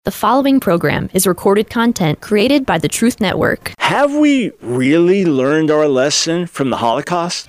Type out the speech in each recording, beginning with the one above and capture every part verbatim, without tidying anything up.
The following program is recorded content created by the Truth Network. Have we really learned our lesson from the Holocaust?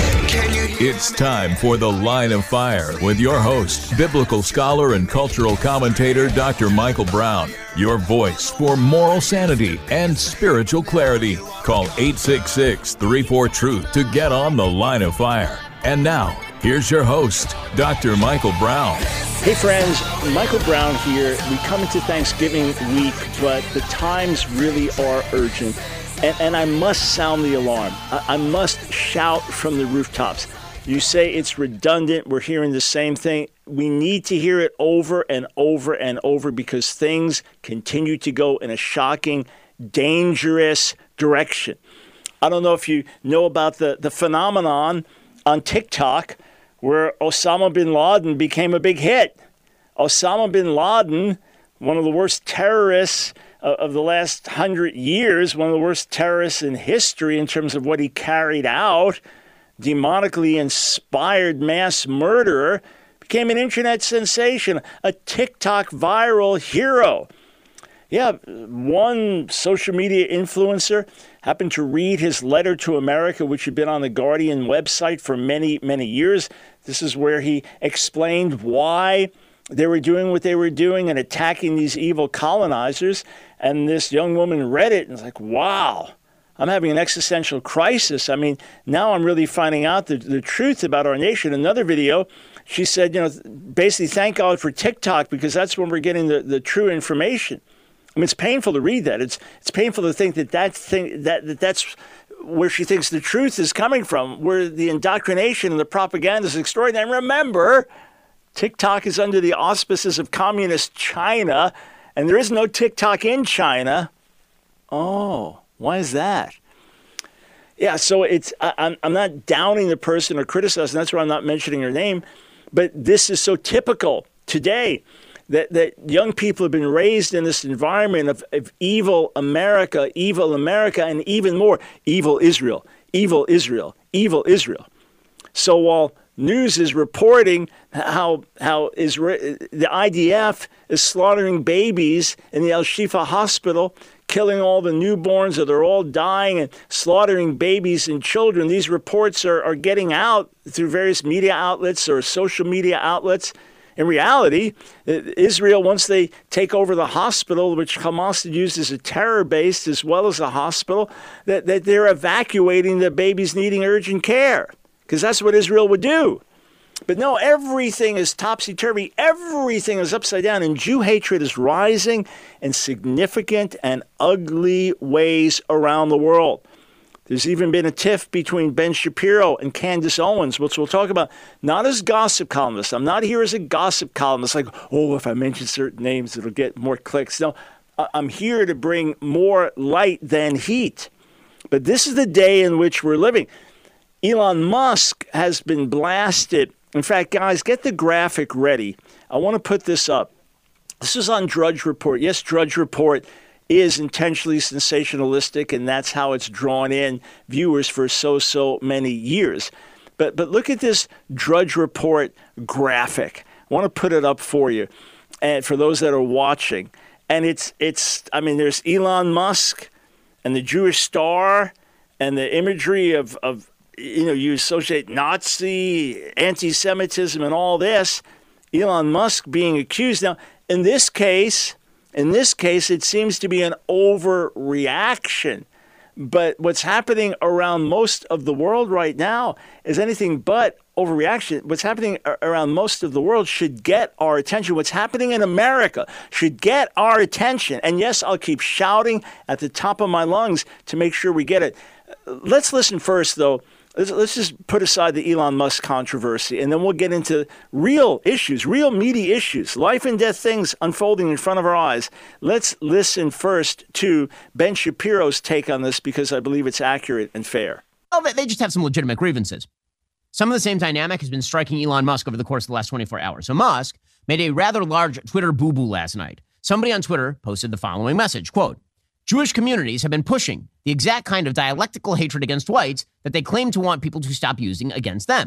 It's time for The Line of Fire with your host, biblical scholar and cultural commentator, Doctor Michael Brown. Your voice for moral sanity and spiritual clarity. Call eight six six, three four, truth to get on The Line of Fire. And now, here's your host, Doctor Michael Brown. Hey friends, Michael Brown here. We come into Thanksgiving week, but the times really are urgent. And, and I must sound the alarm. I, I must shout from the rooftops. You say it's redundant. We're hearing the same thing. We need to hear it over and over and over because things continue to go in a shocking, dangerous direction. I don't know if you know about the, the phenomenon on TikTok where Osama bin Laden became a big hit. Osama bin Laden, one of the worst terrorists of the last hundred years, one of the worst terrorists in history in terms of what he carried out, demonically inspired mass murderer, became an internet sensation, a TikTok viral hero. Yeah, one social media influencer happened to read his letter to America, which had been on the Guardian website for many, many years. This is where he explained why they were doing what they were doing and attacking these evil colonizers. And this young woman read it and was like, wow, I'm having an existential crisis. I mean, now I'm really finding out the, the truth about our nation. Another video, she said, you know, basically thank God for TikTok because that's when we're getting the, the true information. I mean, it's painful to read that. It's it's painful to think that that thing that, that that's where she thinks the truth is coming from, where the indoctrination and the propaganda is extraordinary. And remember, TikTok is under the auspices of communist China, and there is no TikTok in China. Oh, why is that? Yeah, so it's I, I'm I'm not downing the person or criticizing. That's why I'm not mentioning her name. But this is so typical today. That, that young people have been raised in this environment of, of evil America, evil America, and even more, evil Israel, evil Israel, evil Israel. So while news is reporting how how Israel, the I D F is slaughtering babies in the Al-Shifa hospital, killing all the newborns, or they're all dying, and slaughtering babies and children, these reports are, are getting out through various media outlets or social media outlets. In reality, Israel, once they take over the hospital, which Hamas had used as a terror base as well as a hospital, that, that they're evacuating the babies needing urgent care, because that's what Israel would do. But no, everything is topsy-turvy. Everything is upside down, and Jew hatred is rising in significant and ugly ways around the world. There's even been a tiff between Ben Shapiro and Candace Owens, which we'll talk about, not as gossip columnists. I'm not here as a gossip columnist, like, oh, if I mention certain names, it'll get more clicks. No, I'm here to bring more light than heat. But this is the day in which we're living. Elon Musk has been blasted. In fact, guys, get the graphic ready. I want to put this up. This is on Drudge Report. Yes, Drudge Report is intentionally sensationalistic, and that's how it's drawn in viewers for so, so many years. But but look at this Drudge Report graphic. I want to put it up for you, and for those that are watching. And it's, it's I mean, there's Elon Musk and the Jewish star and the imagery of, of you know, you associate Nazi, anti-Semitism, and all this. Elon Musk being accused. Now, in this case... In this case, it seems to be an overreaction. But what's happening around most of the world right now is anything but overreaction. What's happening around most of the world should get our attention. What's happening in America should get our attention. And yes, I'll keep shouting at the top of my lungs to make sure we get it. Let's listen first, though. Let's, let's just put aside the Elon Musk controversy, and then we'll get into real issues, real meaty issues, life and death things unfolding in front of our eyes. Let's listen first to Ben Shapiro's take on this, because I believe it's accurate and fair. Well, they just have some legitimate grievances. Some of the same dynamic has been striking Elon Musk over the course of the last twenty-four hours. So Musk made a rather large Twitter boo-boo last night. Somebody on Twitter posted the following message, quote, Jewish communities have been pushing the exact kind of dialectical hatred against whites that they claim to want people to stop using against them.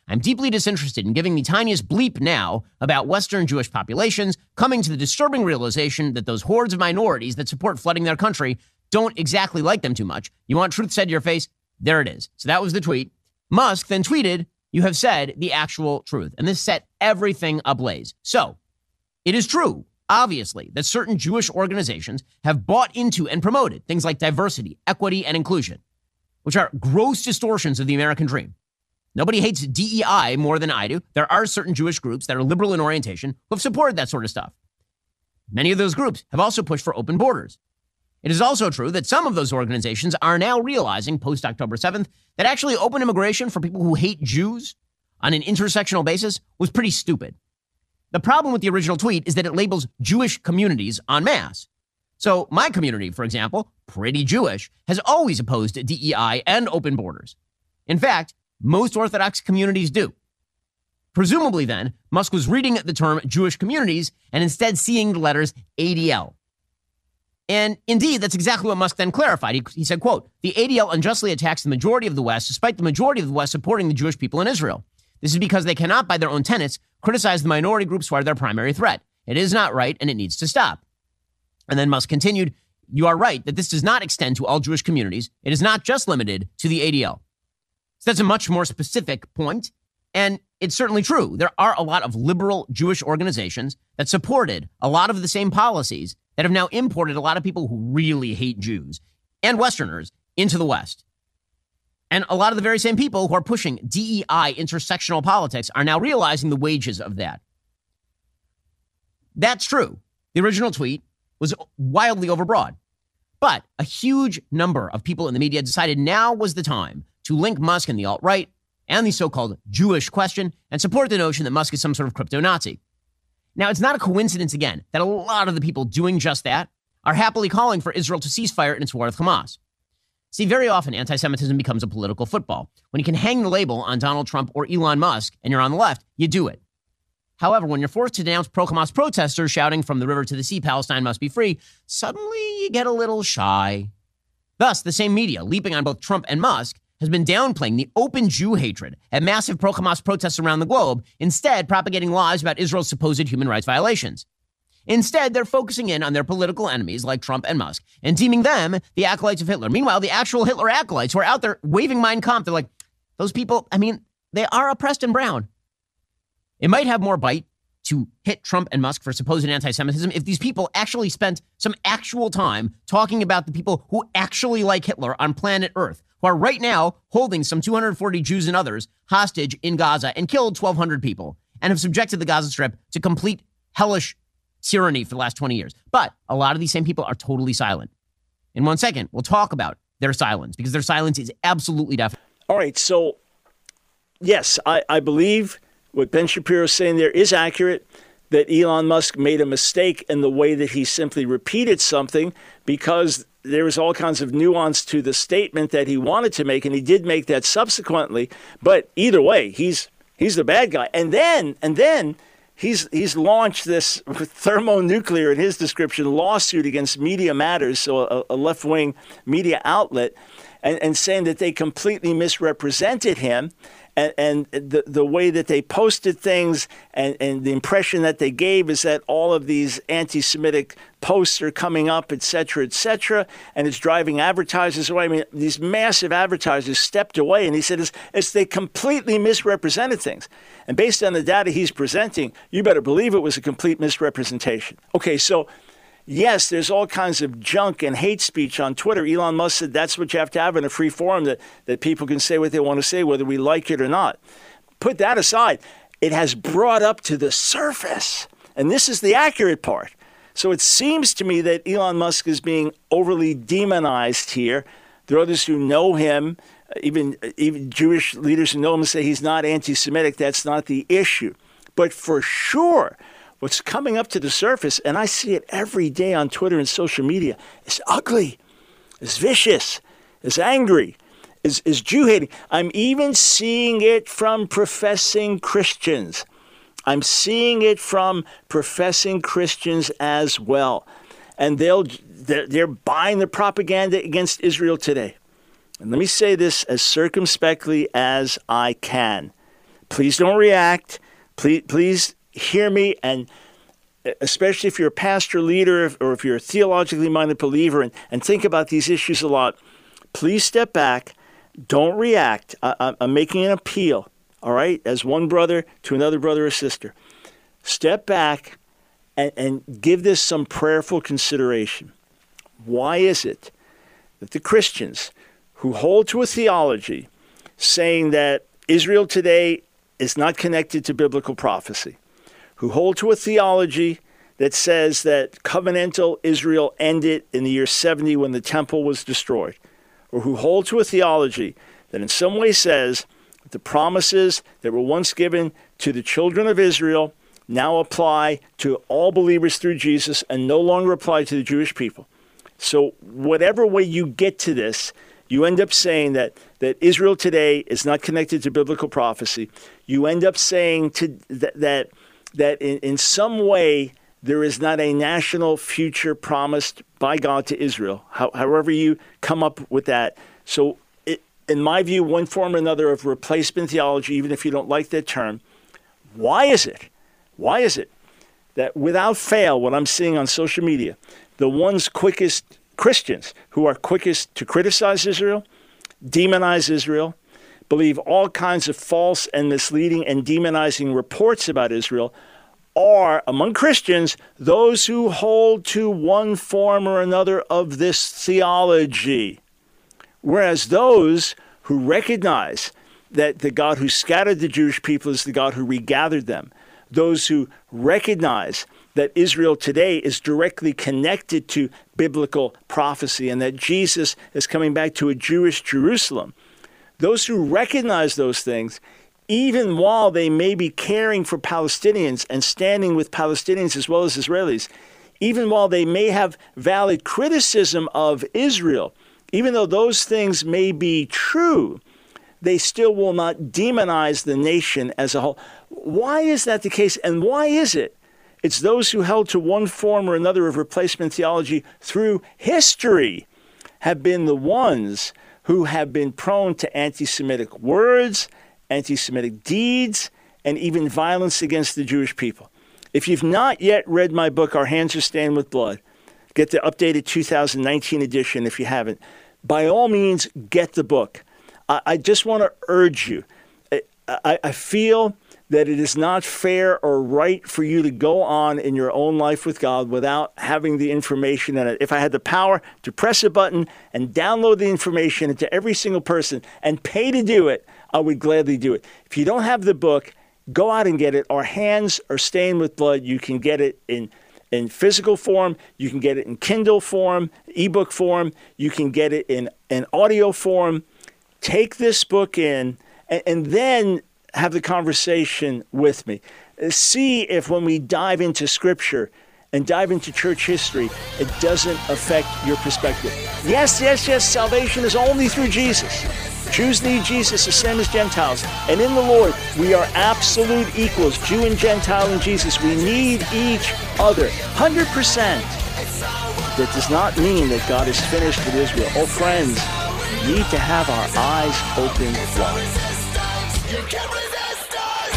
I'm deeply disinterested in giving the tiniest bleep now about Western Jewish populations, coming to the disturbing realization that those hordes of minorities that support flooding their country don't exactly like them too much. You want truth said to your face? There it is. So that was the tweet. Musk then tweeted, "You have said the actual truth." And this set everything ablaze. So it is true, obviously, that certain Jewish organizations have bought into and promoted things like diversity, equity, and inclusion, which are gross distortions of the American dream. Nobody hates D E I more than I do. There are certain Jewish groups that are liberal in orientation who have supported that sort of stuff. Many of those groups have also pushed for open borders. It is also true that some of those organizations are now realizing post-October seventh that actually open immigration for people who hate Jews on an intersectional basis was pretty stupid. The problem with the original tweet is that it labels Jewish communities en masse. So my community, for example, pretty Jewish, has always opposed D E I and open borders. In fact, most Orthodox communities do. Presumably then, Musk was reading the term Jewish communities and instead seeing the letters A D L. And indeed, that's exactly what Musk then clarified. He, he said, quote, "The A D L unjustly attacks the majority of the West, despite the majority of the West supporting the Jewish people in Israel. This is because they cannot, by their own tenets, criticize the minority groups who are their primary threat. It is not right, and it needs to stop." And then Musk continued, "You are right that this does not extend to all Jewish communities. It is not just limited to the A D L." So that's a much more specific point, and it's certainly true. There are a lot of liberal Jewish organizations that supported a lot of the same policies that have now imported a lot of people who really hate Jews and Westerners into the West. And a lot of the very same people who are pushing D E I intersectional politics are now realizing the wages of that. That's true. The original tweet was wildly overbroad. But a huge number of people in the media decided now was the time to link Musk and the alt-right and the so-called Jewish question and support the notion that Musk is some sort of crypto-Nazi. Now, it's not a coincidence, again, that a lot of the people doing just that are happily calling for Israel to cease fire in its war with Hamas. See, very often anti-Semitism becomes a political football. When you can hang the label on Donald Trump or Elon Musk and you're on the left, you do it. However, when you're forced to denounce pro-Hamas protesters shouting from the river to the sea, Palestine must be free, suddenly you get a little shy. Thus, the same media, leaping on both Trump and Musk, has been downplaying the open Jew hatred at massive pro-Hamas protests around the globe, instead propagating lies about Israel's supposed human rights violations. Instead, they're focusing in on their political enemies like Trump and Musk and deeming them the acolytes of Hitler. Meanwhile, the actual Hitler acolytes who are out there waving Mein Kampf, they're like, those people, I mean, they are oppressed and brown. It might have more bite to hit Trump and Musk for supposed anti-Semitism if these people actually spent some actual time talking about the people who actually like Hitler on planet Earth, who are right now holding some two hundred forty Jews and others hostage in Gaza and killed twelve hundred people and have subjected the Gaza Strip to complete hellish tyranny for the last twenty years. But a lot of these same people are totally silent. In one second, we'll talk about their silence because their silence is absolutely definite. All right. So, yes, I, I believe what Ben Shapiro is saying there is accurate, that Elon Musk made a mistake in the way that he simply repeated something because there was all kinds of nuance to the statement that he wanted to make, and he did make that subsequently. But either way, he's he's the bad guy. And then and then he's he's launched this thermonuclear, in his description, lawsuit against Media Matters, so a, a left-wing media outlet, and, and saying that they completely misrepresented him. And, and the the way that they posted things and, and the impression that they gave is that all of these anti-Semitic posts are coming up, et cetera, et cetera, and it's driving advertisers away. I mean, these massive advertisers stepped away, and he said it's, it's they completely misrepresented things. And based on the data he's presenting, you better believe it was a complete misrepresentation. Okay, so yes, there's all kinds of junk and hate speech on Twitter. Elon Musk said that's what you have to have in a free forum, that, that people can say what they want to say, whether we like it or not. Put that aside. It has brought up to the surface, and this is the accurate part. So it seems to me that Elon Musk is being overly demonized here. There are others who know him, even, even Jewish leaders who know him, say he's not anti-Semitic. That's not the issue. But for sure, what's coming up to the surface, and I see it every day on Twitter and social media, is ugly, is vicious, is angry, is, is Jew-hating. I'm even seeing it from professing Christians. I'm seeing it from professing Christians as well. And they'll, they're, they're buying the propaganda against Israel today. And let me say this as circumspectly as I can. please don't react. Please, please hear me, and especially if you're a pastor, leader, or if you're a theologically minded believer and, and think about these issues a lot, please step back. Don't react. I, I'm making an appeal, all right, as one brother to another brother or sister. Step back and, and give this some prayerful consideration. Why is it that the Christians who hold to a theology saying that Israel today is not connected to biblical prophecy, who hold to a theology that says that covenantal Israel ended in the year seventy when the temple was destroyed, or who hold to a theology that in some way says that the promises that were once given to the children of Israel now apply to all believers through Jesus and no longer apply to the Jewish people. So whatever way you get to this, you end up saying that, that Israel today is not connected to biblical prophecy. You end up saying to th- that that in, in some way there is not a national future promised by God to Israel, how, however you come up with that. So it, in my view, one form or another of replacement theology, even if you don't like that term, why is it? Why is it that without fail, what I'm seeing on social media, the ones quickest Christians who are quickest to criticize Israel, demonize Israel, believe all kinds of false and misleading and demonizing reports about Israel are, among Christians, those who hold to one form or another of this theology. Whereas those who recognize that the God who scattered the Jewish people is the God who regathered them, those who recognize that Israel today is directly connected to biblical prophecy and that Jesus is coming back to a Jewish Jerusalem, those who recognize those things, even while they may be caring for Palestinians and standing with Palestinians as well as Israelis, even while they may have valid criticism of Israel, even though those things may be true, they still will not demonize the nation as a whole. Why is that the case? And why is it? It's those who held to one form or another of replacement theology through history have been the ones who have been prone to anti-Semitic words, anti-Semitic deeds, and even violence against the Jewish people. If you've not yet read my book, Our Hands Are Stained with Blood, get the updated two thousand nineteen edition if you haven't. By all means, get the book. I, I just want to urge you. I, I, I feel that it is not fair or right for you to go on in your own life with God without having the information in it. If I had the power to press a button and download the information into every single person and pay to do it, I would gladly do it. If you don't have the book, go out and get it. Our Hands Are Stained with Blood. You can get it in, in physical form. You can get it in Kindle form, ebook form. You can get it in, in audio form. Take this book in and, and then have the conversation with me. See if when we dive into Scripture and dive into church history, it doesn't affect your perspective. Yes, yes, yes, salvation is only through Jesus. Jews need Jesus the same as Gentiles. And in the Lord, we are absolute equals, Jew and Gentile in Jesus. We need each other, one hundred percent. That does not mean that God is finished with Israel. Oh, friends, we need to have our eyes open wide. You can't resist us!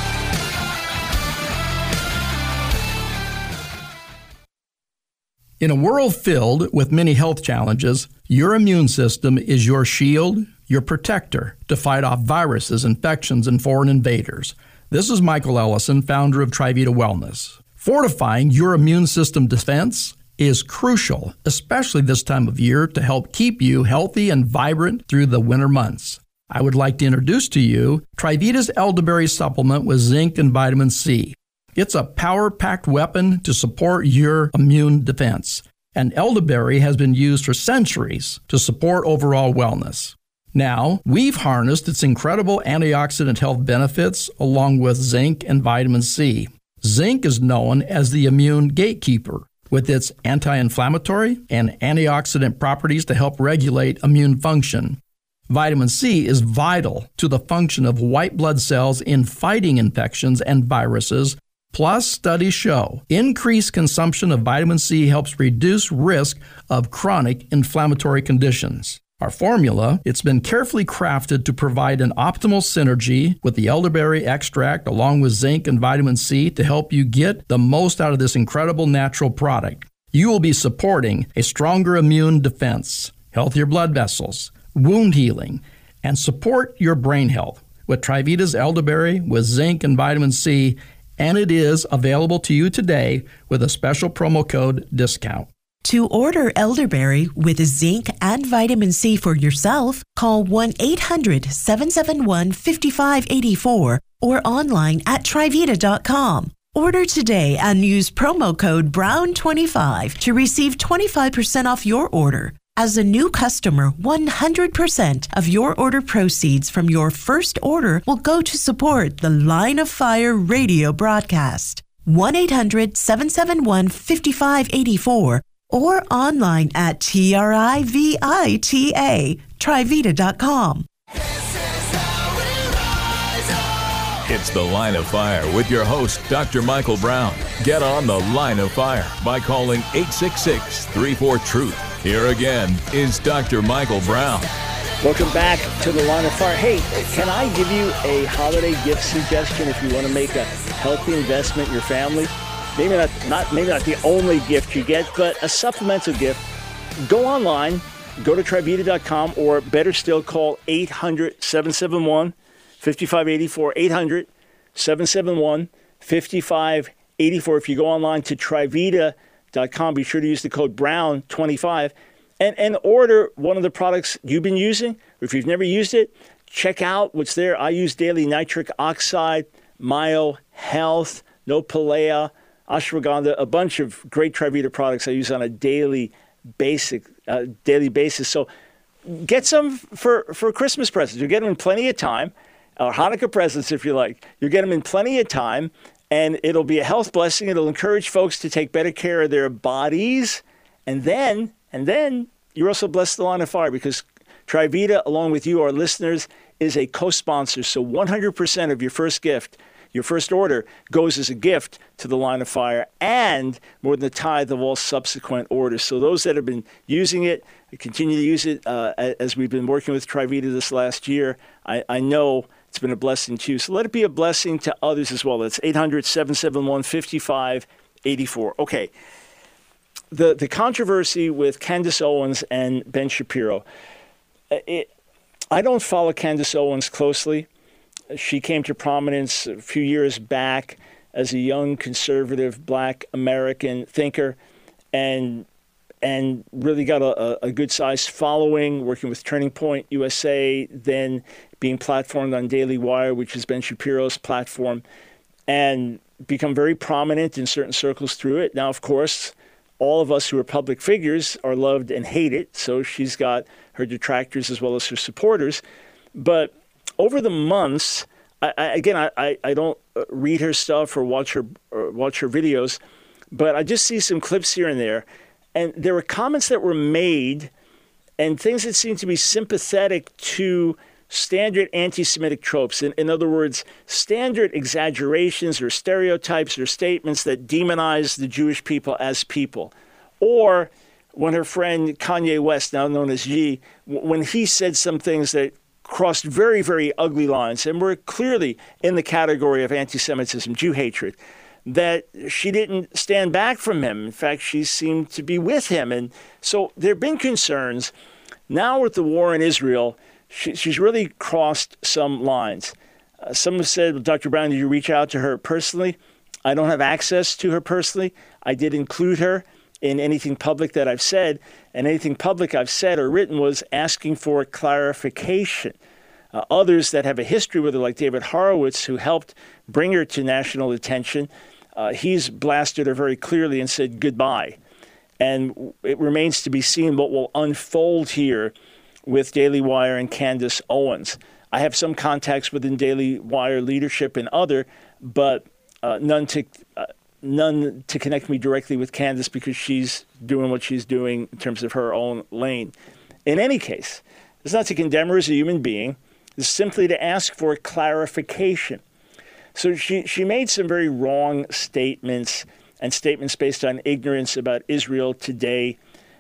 In a world filled with many health challenges, your immune system is your shield, your protector to fight off viruses, infections, and foreign invaders. This is Michael Ellison, founder of Trivita Wellness. Fortifying your immune system defense is crucial, especially this time of year, to help keep you healthy and vibrant through the winter months. I would like to introduce to you Trivita's elderberry supplement with zinc and vitamin C. It's a power-packed weapon to support your immune defense, and elderberry has been used for centuries to support overall wellness. Now, we've harnessed its incredible antioxidant health benefits along with zinc and vitamin C. Zinc is known as the immune gatekeeper, with its anti-inflammatory and antioxidant properties to help regulate immune function. Vitamin C is vital to the function of white blood cells in fighting infections and viruses. Plus, studies show increased consumption of vitamin C helps reduce risk of chronic inflammatory conditions. Our formula, it's been carefully crafted to provide an optimal synergy with the elderberry extract along with zinc and vitamin C to help you get the most out of this incredible natural product. You will be supporting a stronger immune defense, healthier blood vessels, wound healing, and support your brain health with Trivita's elderberry with zinc and vitamin C, and it is available to you today with a special promo code discount. To order elderberry with zinc and vitamin C for yourself, call one eight hundred seven seven one five five eight four or online at Trivita dot com. Order today and use promo code brown twenty-five to receive twenty-five percent off your order. As a new customer, one hundred percent of your order proceeds from your first order will go to support the Line of Fire radio broadcast. one eight hundred seven seven one five five eight four or online at Trivita, Trivita dot com. It's the Line of Fire with your host, Doctor Michael Brown. Get on the Line of Fire by calling eight six six, three four, truth. Here again is Doctor Michael Brown. Welcome back to the Line of Fire. Hey, can I give you a holiday gift suggestion if you want to make a healthy investment in your family? Maybe not, not, maybe not the only gift you get, but a supplemental gift. Go online, go to Trivita dot com, or better still, call eight hundred seven seven one five five eight four, eight hundred seven seven one five five eight four. If you go online to Trivita dot com, be sure to use the code brown twenty-five and, and order one of the products you've been using. Or if you've never used it, check out what's there. I use daily nitric oxide, Myo Health, Nopalea, ashwagandha, a bunch of great Trivita products I use on a daily basic uh, daily basis. So get some for, for Christmas presents. You'll get them in plenty of time, or Hanukkah presents if you like. You'll get them in plenty of time, and it'll be a health blessing. It'll encourage folks to take better care of their bodies. And then, and then you're also blessed the Line of Fire, because Trivita, along with you, our listeners, is a co-sponsor. So one hundred percent of your first gift, your first order, goes as a gift to the Line of Fire, and more than the tithe of all subsequent orders. So those that have been using it, continue to use it uh, as we've been working with Trivita this last year. I, I know it's been a blessing to you. So let it be a blessing to others as well. That's eight hundred seven seven one five five eight four. Okay. The, the controversy with Candace Owens and Ben Shapiro. It, I don't follow Candace Owens closely. She came to prominence a few years back as a young conservative black American thinker, and and really got a, a good-sized following, working with Turning Point U S A, then being platformed on Daily Wire, which is Ben Shapiro's platform, and become very prominent in certain circles through it. Now, of course, all of us who are public figures are loved and hated, so she's got her detractors as well as her supporters. But over the months, I, I, again, I, I don't read her stuff or watch her or watch her videos, but I just see some clips here and there. And there were comments that were made and things that seemed to be sympathetic to standard anti-Semitic tropes. In, in other words, standard exaggerations or stereotypes or statements that demonize the Jewish people as people. Or when her friend Kanye West, now known as Ye, when he said some things that crossed very, very ugly lines and were clearly in the category of anti-Semitism, Jew hatred, that she didn't stand back from him. In fact, she seemed to be with him. And so there have been concerns. Now with the war in Israel, she, she's really crossed some lines. Uh, some have said, well, Doctor Brown, did you reach out to her personally? I don't have access to her personally. I did include her in anything public that I've said, and anything public I've said or written was asking for clarification. Uh, others that have a history with her, like David Horowitz, who helped bring her to national attention, uh, he's blasted her very clearly and said goodbye. And it remains to be seen what will unfold here with Daily Wire and Candace Owens. I have some contacts within Daily Wire leadership and other, but uh, none to uh, none to connect me directly with Candace because she's doing what she's doing in terms of her own lane. In any case, it's not to condemn her as a human being. It's simply to ask for clarification. So she, she made some very wrong statements and statements based on ignorance about Israel today,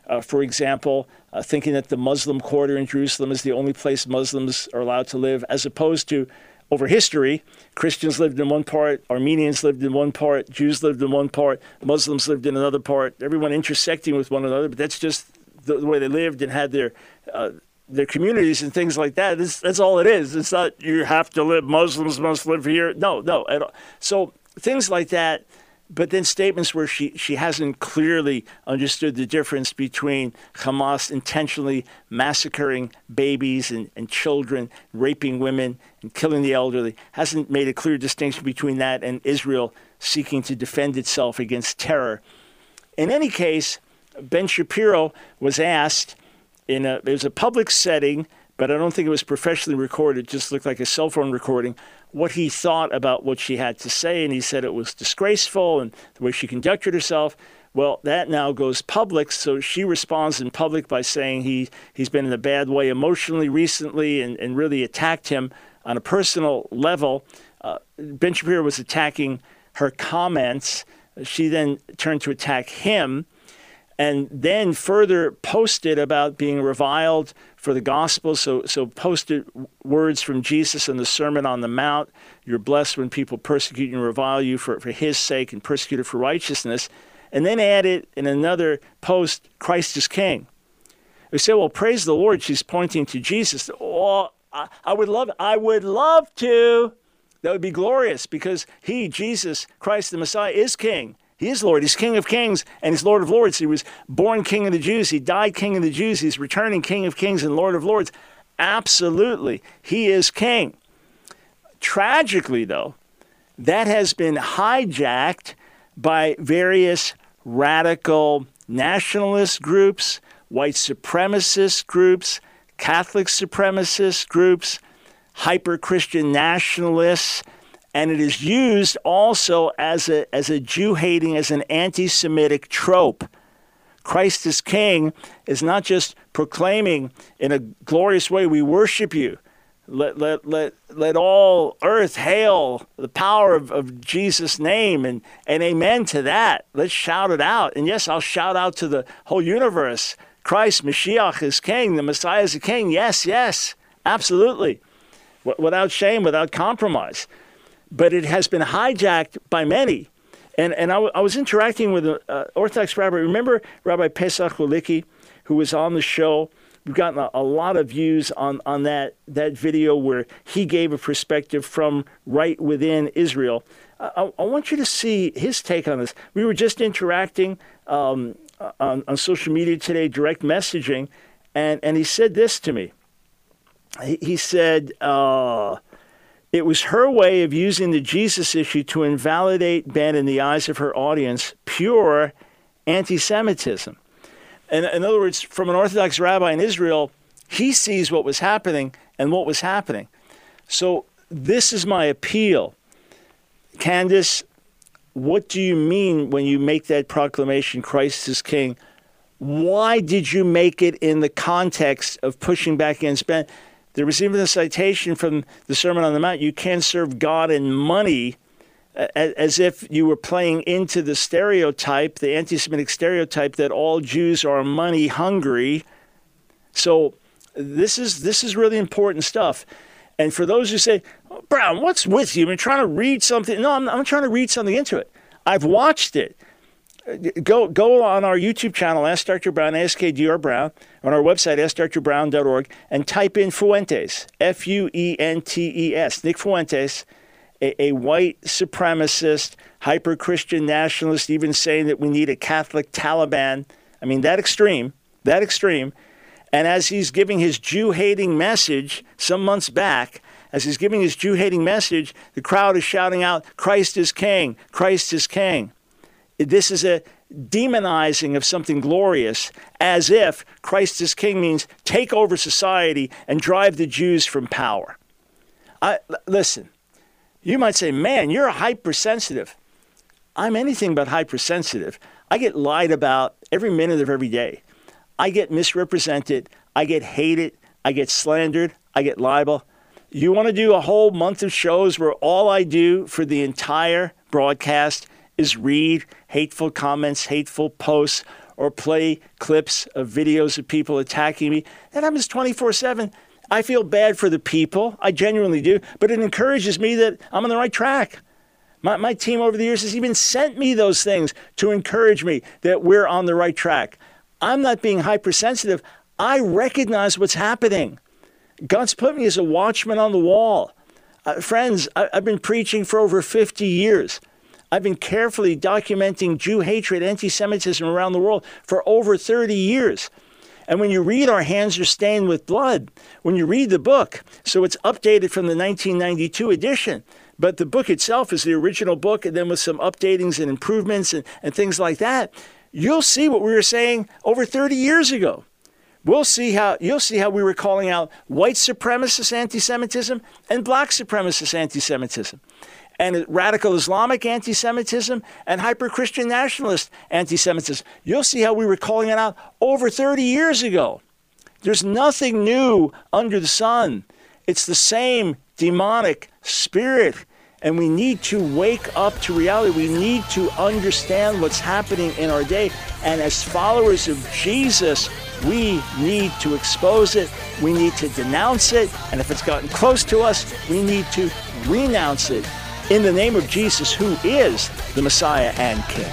Uh, for example, uh, thinking that the Muslim quarter in Jerusalem is the only place Muslims are allowed to live, as opposed to over history, Christians lived in one part, Armenians lived in one part, Jews lived in one part, Muslims lived in another part, everyone intersecting with one another, but that's just the, the way they lived and had their uh, their communities and things like that. That's, that's all it is. It's not you have to live, Muslims must live here. No, no. At all. So things like that, but then statements where she, she hasn't clearly understood the difference between Hamas intentionally massacring babies and, and children, raping women, and killing the elderly, hasn't made a clear distinction between that and Israel seeking to defend itself against terror. In any case, Ben Shapiro was asked, in a, it was a public setting, but I don't think it was professionally recorded, it just looked like a cell phone recording, what he thought about what she had to say, and he said it was disgraceful and the way she conducted herself. Well, that now goes public, so she responds in public by saying he, he's been in a bad way emotionally recently and, and really attacked him on a personal level. Uh, Ben Shapiro was attacking her comments. She then turned to attack him, and then further posted about being reviled for the gospel. So, so posted words from Jesus in the Sermon on the Mount. You're blessed when people persecute and revile you for, for his sake and persecuted for righteousness. And then added in another post, Christ is King. We say, well, praise the Lord. She's pointing to Jesus. Oh, I, I would love, I would love to. That would be glorious because he, Jesus, Christ the Messiah, is King. He is Lord. He's King of Kings and he's Lord of Lords. He was born King of the Jews. He died King of the Jews. He's returning King of Kings and Lord of Lords. Absolutely. He is King. Tragically, though, that has been hijacked by various radical nationalist groups, white supremacist groups, Catholic supremacist groups, hyper-Christian nationalists, and it is used also as a as a Jew-hating, as an anti-Semitic trope. Christ is King is not just proclaiming in a glorious way, we worship you. Let let let let all earth hail the power of, of Jesus' name and, and amen to that. Let's shout it out. And yes, I'll shout out to the whole universe. Christ, Mashiach is King. The Messiah is a King. Yes, yes, absolutely. W- without shame, without compromise. But it has been hijacked by many. And and I, w- I was interacting with an uh, Orthodox rabbi. Remember Rabbi Pesach Holicki, who was on the show? We've gotten a, a lot of views on, on that, that video where he gave a perspective from right within Israel. I, I want you to see his take on this. We were just interacting um, on, on social media today, direct messaging, and, and he said this to me. He, he said... Uh, It was her way of using the Jesus issue to invalidate Ben in the eyes of her audience, pure anti-Semitism. And in other words, from an Orthodox rabbi in Israel, he sees what was happening and what was happening. So this is my appeal. Candace, what do you mean when you make that proclamation, Christ is King? Why did you make it in the context of pushing back against Ben? There was even a citation from the Sermon on the Mount, you can't serve God and money, as if you were playing into the stereotype, the anti-Semitic stereotype that all Jews are money hungry. So this is this is really important stuff. And for those who say, oh, Brown, what's with you? I'm trying to read something. No, I'm, I'm trying to read something into it. I've watched it. Go go on our YouTube channel, Ask Doctor Brown, A S K D R Brown, on our website, ask dr brown dot org, and type in Fuentes, F U E N T E S, Nick Fuentes, a, a white supremacist, hyper-Christian nationalist, even saying that we need a Catholic Taliban. I mean, that extreme, that extreme. And as he's giving his Jew-hating message some months back, as he's giving his Jew-hating message, the crowd is shouting out, Christ is King, Christ is King. This is a demonizing of something glorious, as if Christ is King means take over society and drive the Jews from power. I, listen, you might say, man, you're hypersensitive. I'm anything but hypersensitive. I get lied about every minute of every day. I get misrepresented. I get hated. I get slandered. I get libel. You want to do a whole month of shows where all I do for the entire broadcast is read hateful comments, hateful posts, or play clips of videos of people attacking me. That happens twenty-four seven. I feel bad for the people. I genuinely do. But it encourages me that I'm on the right track. My, my team over the years has even sent me those things to encourage me that we're on the right track. I'm not being hypersensitive. I recognize what's happening. God's put me as a watchman on the wall. Uh, friends, I, I've been preaching for over fifty years. I've been carefully documenting Jew hatred, anti-Semitism around the world for over thirty years. And when you read Our Hands Are Stained with Blood, when you read the book, so it's updated from the nineteen ninety-two edition, but the book itself is the original book, and then with some updatings and improvements and, and things like that, you'll see what we were saying over thirty years ago. We'll see how you'll see how we were calling out white supremacist anti-Semitism and black supremacist anti-Semitism, and radical Islamic anti-Semitism and hyper-Christian nationalist anti-Semitism. You'll see how we were calling it out over thirty years ago. There's nothing new under the sun. It's the same demonic spirit. And we need to wake up to reality. We need to understand what's happening in our day. And as followers of Jesus, we need to expose it. We need to denounce it. And if it's gotten close to us, we need to renounce it in the name of Jesus, who is the Messiah and King.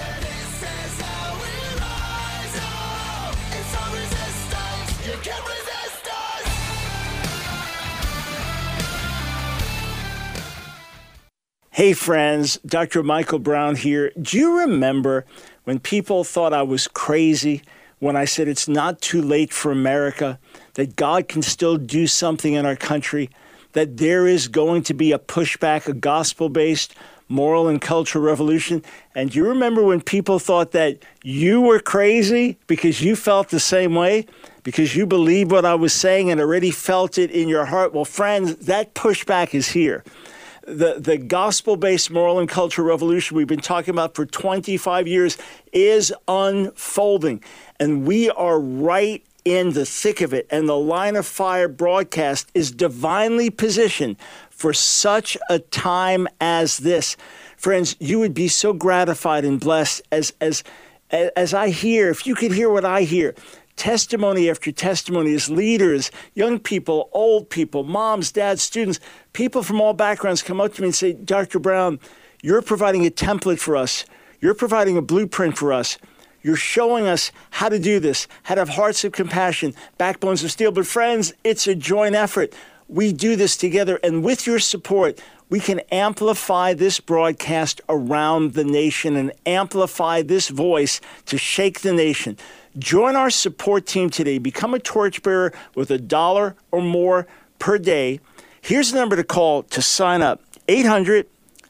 Hey friends, Doctor Michael Brown here. Do you remember when people thought I was crazy when I said it's not too late for America, that God can still do something in our country, that there is going to be a pushback, a gospel-based moral and cultural revolution? And do you remember when people thought that you were crazy because you felt the same way, because you believed what I was saying and already felt it in your heart? Well, friends, that pushback is here. The, the gospel-based moral and cultural revolution we've been talking about for twenty-five years is unfolding. And we are right in the thick of it. And the Line of Fire broadcast is divinely positioned for such a time as this. Friends, you would be so gratified and blessed as, as, as I hear, if you could hear what I hear, testimony after testimony as leaders, young people, old people, moms, dads, students, people from all backgrounds come up to me and say, Doctor Brown, you're providing a template for us. You're providing a blueprint for us. You're showing us how to do this, how to have hearts of compassion, backbones of steel. But friends, it's a joint effort. We do this together, and with your support, we can amplify this broadcast around the nation and amplify this voice to shake the nation. Join our support team today. Become a torchbearer with a dollar or more per day. Here's the number to call to sign up. eight hundred,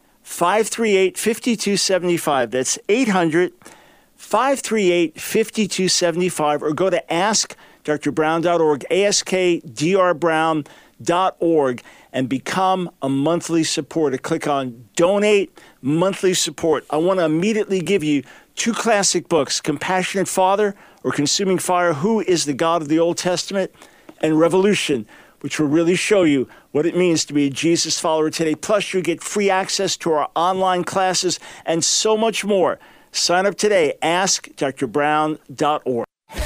five three eight, five two seven five. That's eight hundred, five three eight, five two seven five. Or go to ask dr brown dot org, ask d r brown dot org, and become a monthly supporter. Click on Donate Monthly Support. I want to immediately give you two classic books, Compassionate Father or Consuming Fire, Who is the God of the Old Testament, and Revolution, which will really show you what it means to be a Jesus follower today. Plus, you get free access to our online classes and so much more. Sign up today. ask dr brown dot org.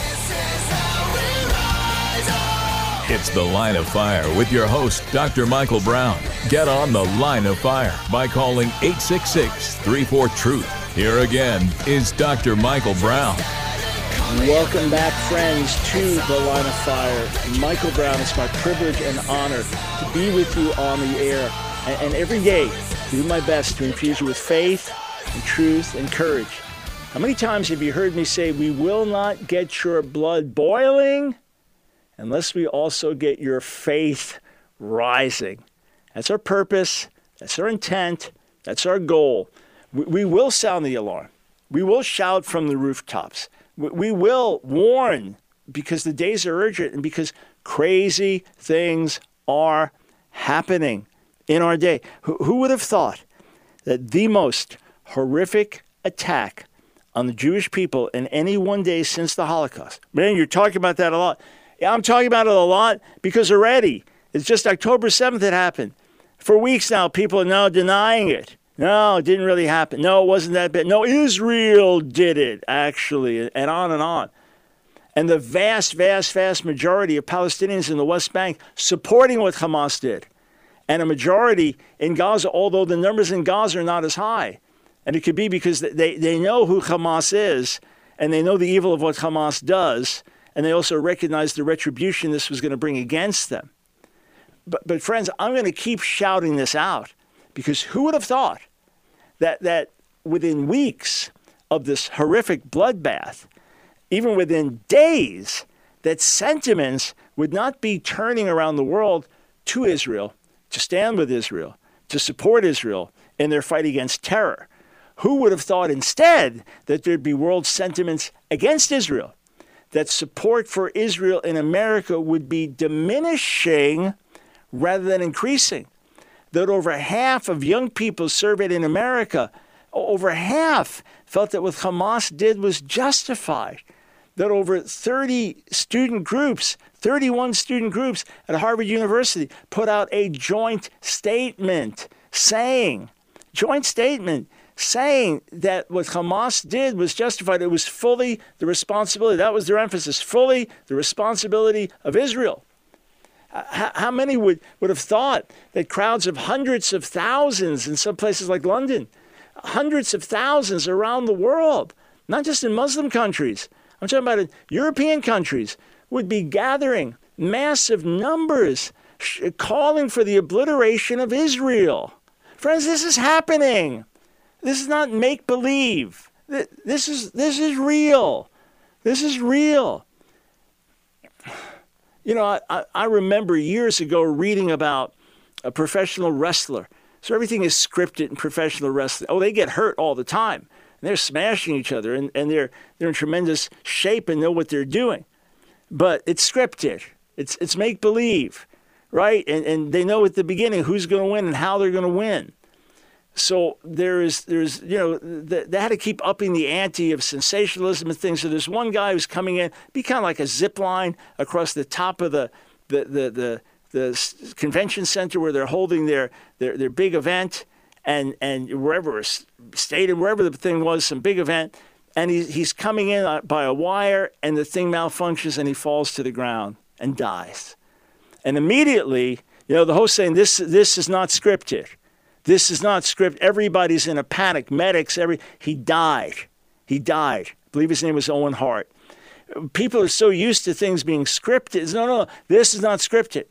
It's The Line of Fire with your host, Doctor Michael Brown. Get on The Line of Fire by calling eight six six, three four, truth. Here again is Doctor Michael Brown. Welcome back, friends, to The Line of Fire. Michael Brown, it's my privilege and honor to be with you on the air. And, and every day, do my best to infuse you with faith and truth and courage. How many times have you heard me say, we will not get your blood boiling unless we also get your faith rising? That's our purpose. That's our intent. That's our goal. We, we will sound the alarm. We will shout from the rooftops. We, we will warn because the days are urgent and because crazy things are happening in our day. Who, who would have thought that the most horrific attack on the Jewish people in any one day since the Holocaust? Man, you're talking about that a lot. Yeah, I'm talking about it a lot because already, it's just October seventh it happened. For weeks now, people are now denying it. No, it didn't really happen. No, it wasn't that bad. No, Israel did it, actually, and on and on. And the vast, vast, vast majority of Palestinians in the West Bank supporting what Hamas did. And a majority in Gaza, although the numbers in Gaza are not as high. And it could be because they, they know who Hamas is, and they know the evil of what Hamas does, and they also recognize the retribution this was going to bring against them. But, but friends, I'm going to keep shouting this out, because who would have thought that that within weeks of this horrific bloodbath, even within days, that sentiments would not be turning around the world to Israel, to stand with Israel, to support Israel in their fight against terror. Who would have thought instead that there'd be world sentiments against Israel, that support for Israel in America would be diminishing rather than increasing, that over half of young people surveyed in America, over half felt that what Hamas did was justified, that over thirty student groups, thirty-one student groups at Harvard University put out a joint statement saying, joint statement saying that what Hamas did was justified. It was fully the responsibility, that was their emphasis, fully the responsibility of Israel. How, how many would, would have thought that crowds of hundreds of thousands in some places like London, hundreds of thousands around the world, not just in Muslim countries, I'm talking about in European countries, would be gathering massive numbers, sh- calling for the obliteration of Israel. Friends, this is happening. This is not make-believe. This is, this is real. This is real. You know, I, I remember years ago reading about a professional wrestler. So everything is scripted in professional wrestling. Oh, they get hurt all the time. And they're smashing each other, and, and they're they're in tremendous shape and know what they're doing. But it's scripted. It's it's make-believe, right? And and they know at the beginning who's going to win and how they're going to win. So there is, there's, you know, they, they had to keep upping the ante of sensationalism and things. So there's one guy who's coming in, be kind of like a zip line across the top of the the the the, the convention center where they're holding their their, their big event, and and wherever stadium, wherever the thing was, some big event, and he, he's coming in by a wire, and the thing malfunctions, and he falls to the ground and dies. And immediately, you know, the host saying, this this is not scripted. This is not script. Everybody's in a panic. Medics, every he died. He died. I believe his name was Owen Hart. People are so used to things being scripted. No, no, this is not scripted.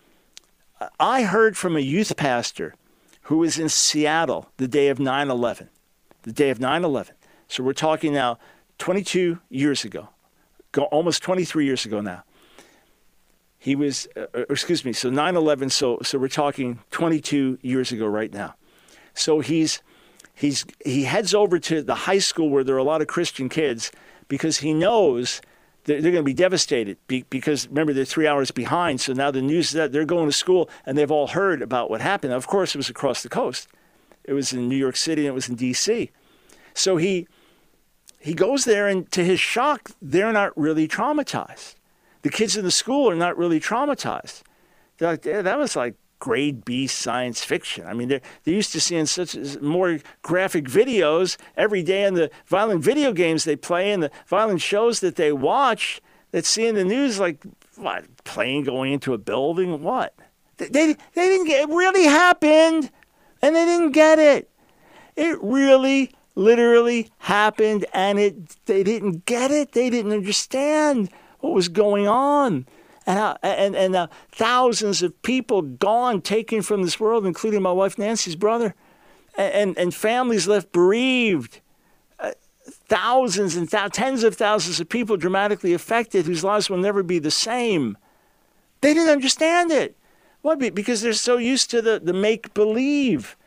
I heard from a youth pastor who was in Seattle the day of nine eleven. The day of nine eleven. So we're talking now twenty-two years ago, go, almost twenty-three years ago now. He was, uh, excuse me, so nine eleven, so so we're talking twenty-two years ago right now. So he's he's he heads over to the high school where there are a lot of Christian kids because he knows they're, they're going to be devastated be, because, remember, they're three hours behind. So now the news is that they're going to school and they've all heard about what happened. Now, of course, it was across the coast. It was in New York City and it was in D C. So he he goes there, and to his shock, they're not really traumatized. The kids in the school are not really traumatized. They're like, yeah, that was like grade B science fiction. I mean, they're, they're used to seeing such more graphic videos every day in the violent video games they play and the violent shows that they watch, that see in the news like, what, plane going into a building? What? They, they, they didn't get it. It really happened, and they didn't get it. It really, literally happened, and it they didn't get it. They didn't understand what was going on, and how, and and uh, thousands of people gone, taken from this world, including my wife Nancy's brother, and and, and families left bereaved. Uh, thousands and th- tens of thousands of people dramatically affected, whose lives will never be the same. They didn't understand it. Why? Because they're so used to the the make believe.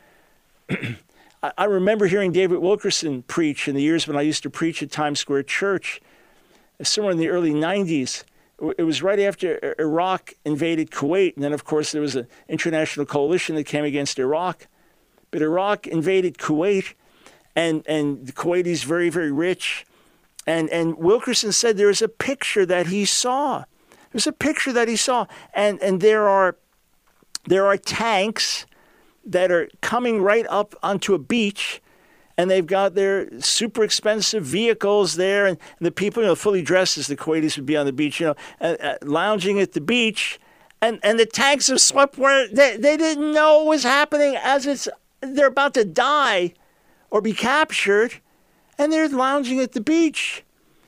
I, I remember hearing David Wilkerson preach in the years when I used to preach at Times Square Church. Somewhere in the early nineties, it was right after Iraq invaded Kuwait. And then, of course, there was an international coalition that came against Iraq. But Iraq invaded Kuwait, and, and the Kuwaitis very, very rich. And, and Wilkerson said there was a picture that he saw. There's a picture that he saw. And, and there are there are tanks that are coming right up onto a beach, and they've got their super expensive vehicles there, and, and the people, you know, fully dressed as the Kuwaitis would be on the beach, you know, uh, uh, lounging at the beach, and, and the tanks of swept where they, they didn't know what was happening as it's they're about to die or be captured, and they're lounging at the beach.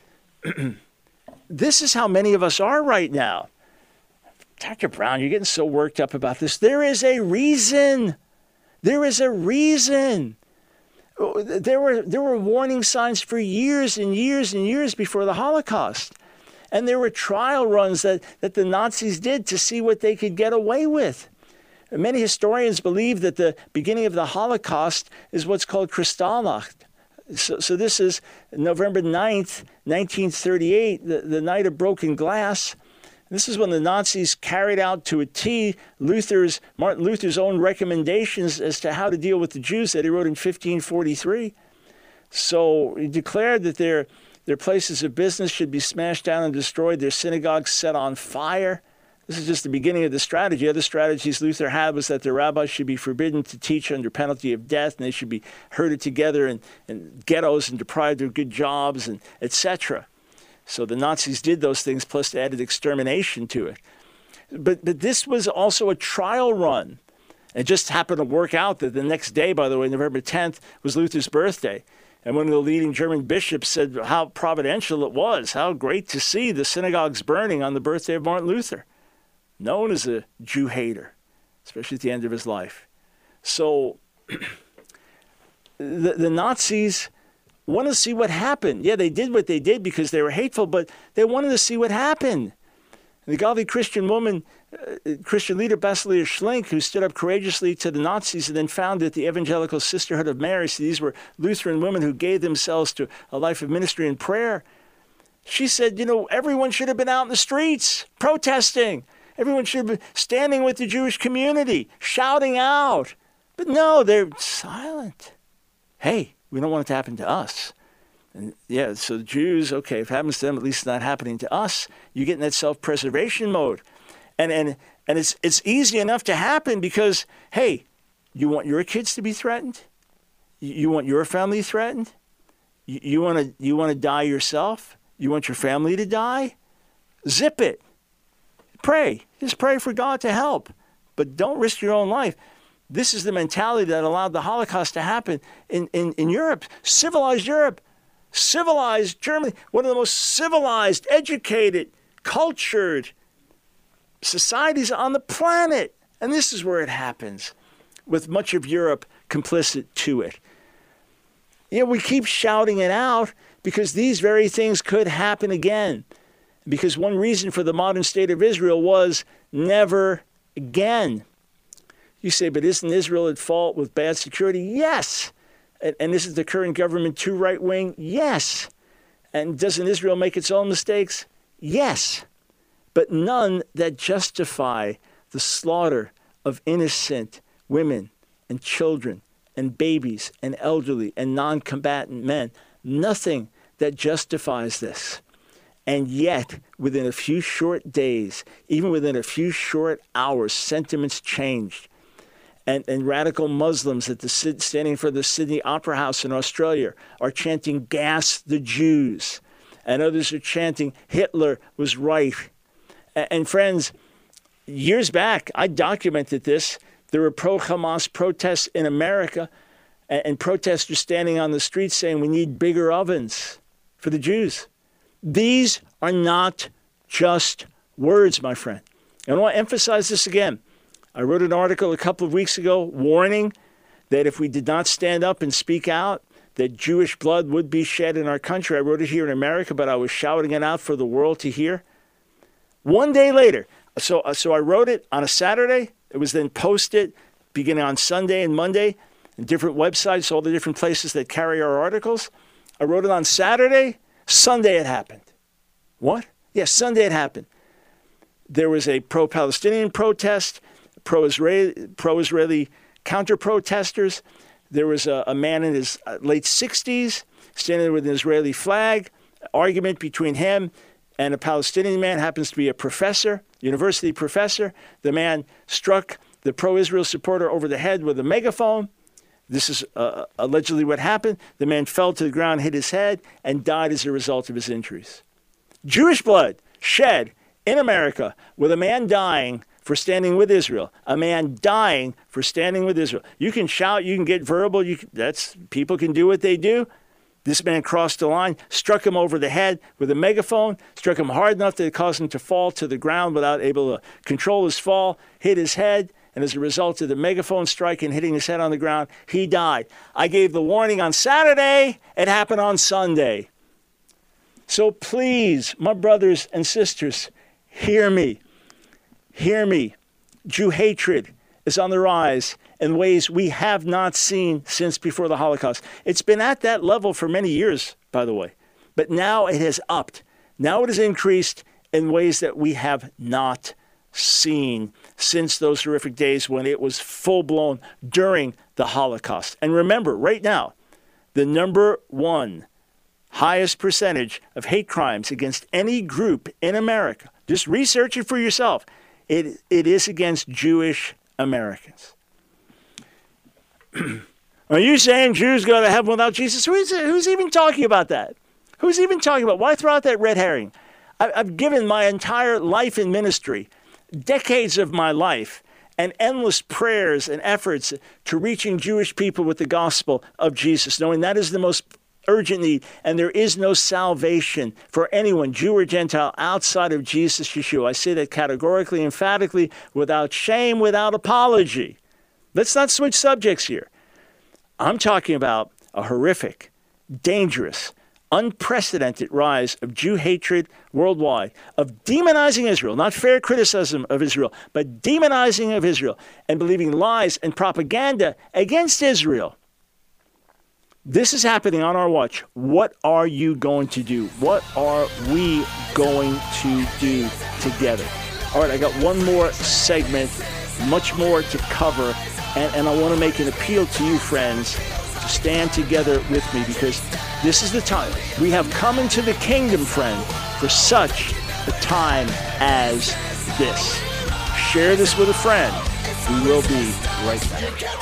This is how many of us are right now. Doctor Brown, you're getting so worked up about this. There is a reason. There is a reason. There were there were warning signs for years and years and years before the Holocaust. And there were trial runs that, that the Nazis did to see what they could get away with. Many historians believe that the beginning of the Holocaust is what's called Kristallnacht. So, so this is November ninth, nineteen thirty-eight, the, the night of broken glass. This is when the Nazis carried out to a T Luther's, Martin Luther's own recommendations as to how to deal with the Jews that he wrote in fifteen forty-three. So he declared that their, their places of business should be smashed down and destroyed, their synagogues set on fire. This is just the beginning of the strategy. Other strategies Luther had was that the rabbis should be forbidden to teach under penalty of death, and they should be herded together in, in ghettos and deprived of good jobs, and et cetera. So the Nazis did those things, plus they added extermination to it. But but this was also a trial run. It just happened to work out that the next day, by the way, November tenth, was Luther's birthday. And one of the leading German bishops said how providential it was, how great to see the synagogues burning on the birthday of Martin Luther, known as a Jew hater, especially at the end of his life. So the, the Nazis want to see what happened. Yeah, they did what they did because they were hateful, but they wanted to see what happened. And the godly Christian woman, uh, Christian leader Basilia Schlink, who stood up courageously to the Nazis and then founded the Evangelical Sisterhood of Mary. So these were Lutheran women who gave themselves to a life of ministry and prayer. She said, you know, everyone should have been out in the streets protesting. Everyone should be standing with the Jewish community, shouting out. But no, they're silent. Hey, we don't want it to happen to us. And yeah, so the Jews, okay, if it happens to them, at least it's not happening to us. You get in that self-preservation mode. And and and it's it's easy enough to happen because, hey, you want your kids to be threatened? You want your family threatened? You, you want to you want to die yourself? You want your family to die? Zip it. Pray. Just pray for God to help. But don't risk your own life. This is the mentality that allowed the Holocaust to happen in, in, in Europe, civilized Europe, civilized Germany, one of the most civilized, educated, cultured societies on the planet. And this is where it happens, with much of Europe complicit to it. You know, we keep shouting it out because these very things could happen again. Because one reason for the modern state of Israel was never again. You say, but isn't Israel at fault with bad security? Yes. And, and isn't the current government too right-wing? Yes. And doesn't Israel make its own mistakes? Yes. But none that justify the slaughter of innocent women and children and babies and elderly and non-combatant men. Nothing that justifies this. And yet, within a few short days, even within a few short hours, sentiments changed. And, and radical Muslims at the standing for the Sydney Opera House in Australia are chanting, "Gas the Jews." And others are chanting, "Hitler was right." And, and friends, years back, I documented this. There were pro-Hamas protests in America, and, and protesters standing on the streets saying, we need bigger ovens for the Jews. These are not just words, my friend. And I want to emphasize this again. I wrote an article a couple of weeks ago warning that if we did not stand up and speak out, that Jewish blood would be shed in our country. I wrote it here in America, but I was shouting it out for the world to hear. One day later, so, so I wrote it on a Saturday. It was then posted beginning on Sunday and Monday in different websites, all the different places that carry our articles. I wrote it on Saturday. Sunday it happened. What? Yes, Sunday it happened. There was a pro-Palestinian protest, pro-Israeli, pro-Israeli counter-protesters. There was a, a man in his late sixties standing there with an Israeli flag. Argument between him and a Palestinian man, happens to be a professor, university professor. The man struck the pro-Israel supporter over the head with a megaphone. This is uh, allegedly what happened. The man fell to the ground, hit his head, and died as a result of his injuries. Jewish blood shed in America with a man dying for standing with Israel. A man dying for standing with Israel. You can shout, you can get verbal. You can, that's people can do what they do. This man crossed the line, struck him over the head with a megaphone, struck him hard enough that it caused him to fall to the ground without able to control his fall, hit his head, and as a result of the megaphone strike and hitting his head on the ground, he died. I gave the warning on Saturday. It happened on Sunday. So please, my brothers and sisters, hear me. Hear me. Jew hatred is on the rise in ways we have not seen since before the Holocaust. It's been at that level for many years, by the way. But now it has upped. Now it has increased in ways that we have not seen since those horrific days when it was full-blown during the Holocaust. And remember, right now, the number one highest percentage of hate crimes against any group in America, just research it for yourself, it, it is against Jewish Americans. Are you saying Jews go to heaven without Jesus? Who's, who's even talking about that? Who's even talking about? Why throw out that red herring? I, I've given my entire life in ministry, decades of my life, and endless prayers and efforts to reaching Jewish people with the gospel of Jesus, knowing that is the most urgent need, and there is no salvation for anyone, Jew or Gentile, outside of Jesus Yeshua. I say that categorically, emphatically, without shame, without apology. Let's not switch subjects here. I'm talking about a horrific, dangerous, unprecedented rise of Jew hatred worldwide, of demonizing Israel, not fair criticism of Israel, but demonizing of Israel, and believing lies and propaganda against Israel. This is happening on our watch. What are you going to do? What are we going to do together? All right, I got one more segment, much more to cover, and, and I want to make an appeal to you, friends, to stand together with me, because this is the time. We have come into the kingdom, friend, for such a time as this. Share this with a friend. We will be right back.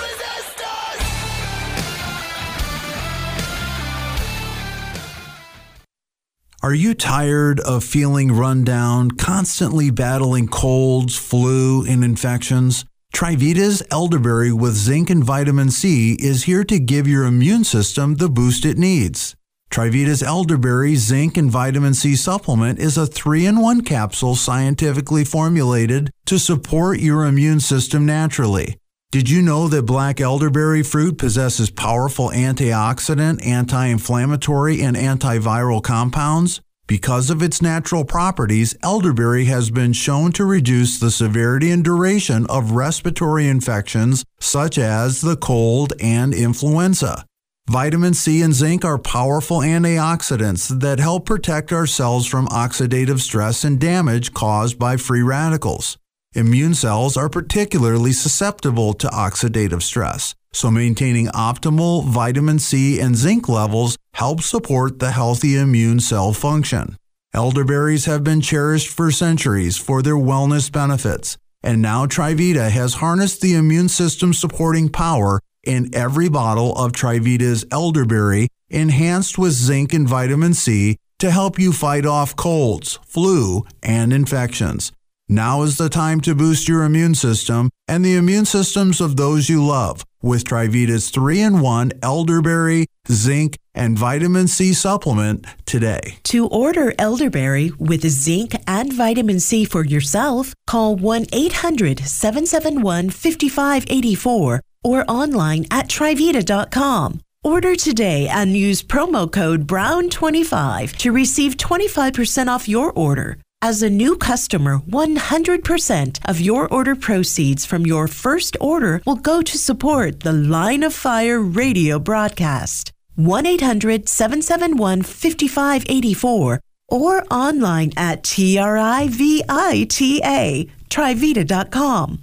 Are you tired of feeling run down, constantly battling colds, flu, and infections? Trivita's elderberry with zinc and vitamin C is here to give your immune system the boost it needs. Trivita's elderberry, zinc, and vitamin C supplement is a three in one capsule scientifically formulated to support your immune system naturally. Did you know that black elderberry fruit possesses powerful antioxidant, anti-inflammatory, and antiviral compounds? Because of its natural properties, elderberry has been shown to reduce the severity and duration of respiratory infections such as the cold and influenza. Vitamin C and zinc are powerful antioxidants that help protect our cells from oxidative stress and damage caused by free radicals. Immune cells are particularly susceptible to oxidative stress, so maintaining optimal vitamin C and zinc levels helps support the healthy immune cell function. Elderberries have been cherished for centuries for their wellness benefits, and now Trivita has harnessed the immune system supporting power in every bottle of Trivita's elderberry, enhanced with zinc and vitamin C to help you fight off colds, flu, and infections. Now is the time to boost your immune system and the immune systems of those you love with Trivita's three in one elderberry, zinc, and vitamin C supplement today. To order elderberry with zinc and vitamin C for yourself, call one eight hundred seven seven one five five eight four or online at trivita dot com. Order today and use promo code brown twenty-five to receive twenty-five percent off your order. As a new customer, one hundred percent of your order proceeds from your first order will go to support the Line of Fire radio broadcast. one eight hundred seven seven one five five eight four or online at Trivita, trivita dot com.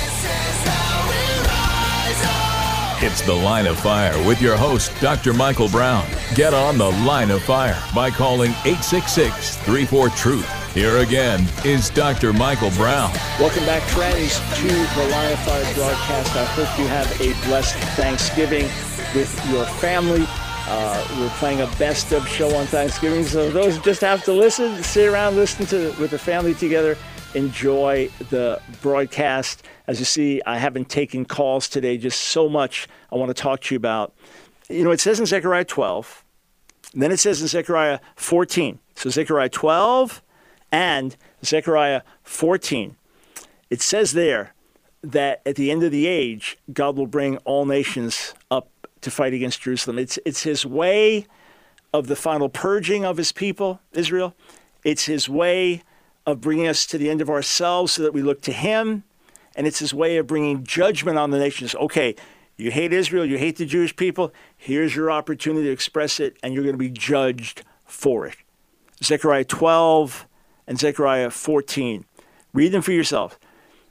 It's the Line of Fire with your host, Doctor Michael Brown. Get on the Line of Fire by calling eight six six, three four, TRUTH. Here again is Doctor Michael Brown. Welcome back, friends, to the Line of Fire broadcast. I hope you have a blessed Thanksgiving with your family. Uh, we're playing a best of show on Thanksgiving, so those who just have to listen, sit around, listen to with the family together, enjoy the broadcast. As you see, I haven't taken calls today, just so much I want to talk to you about. You know, it says in Zechariah twelve, and then it says in Zechariah fourteen. So Zechariah twelve and Zechariah fourteen. It says there that at the end of the age, God will bring all nations up to fight against Jerusalem. It's it's his way of the final purging of his people, Israel. It's his way of bringing us to the end of ourselves so that we look to him. And it's his way of bringing judgment on the nations. Okay, you hate Israel, you hate the Jewish people. Here's your opportunity to express it, and you're going to be judged for it. Zechariah twelve and Zechariah fourteen. Read them for yourself.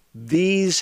These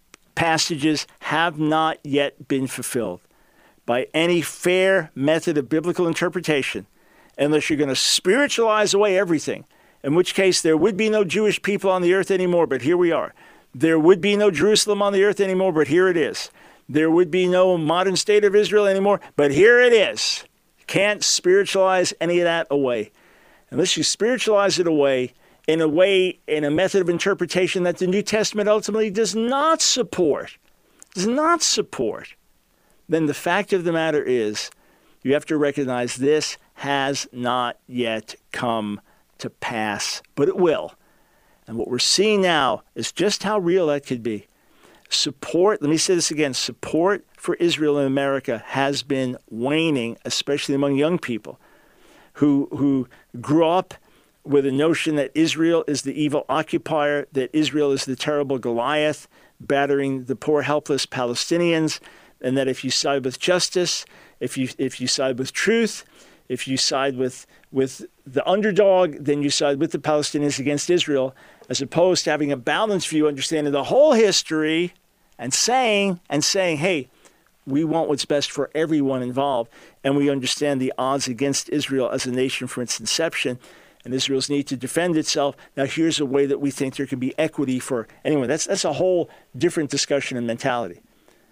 passages have not yet been fulfilled by any fair method of biblical interpretation, unless you're going to spiritualize away everything, in which case there would be no Jewish people on the earth anymore, but here we are. There would be no Jerusalem on the earth anymore, but here it is. There would be no modern state of Israel anymore, but here it is. Can't spiritualize any of that away. Unless you spiritualize it away in a way, in a method of interpretation that the New Testament ultimately does not support, does not support, then the fact of the matter is you have to recognize this has not yet come to pass, but it will. And what we're seeing now is just how real that could be. Support, let me say this again, support for Israel in America has been waning, especially among young people who who grew up with a notion that Israel is the evil occupier, that Israel is the terrible Goliath battering the poor, helpless Palestinians, and that if you side with justice, if you if you side with truth, if you side with with the underdog, then you side with the Palestinians against Israel, as opposed to having a balanced view, understanding the whole history, and saying and saying, hey, we want what's best for everyone involved, and we understand the odds against Israel as a nation from its inception, and Israel's need to defend itself. Now, here's a way that we think there can be equity for anyone. That's that's a whole different discussion and mentality.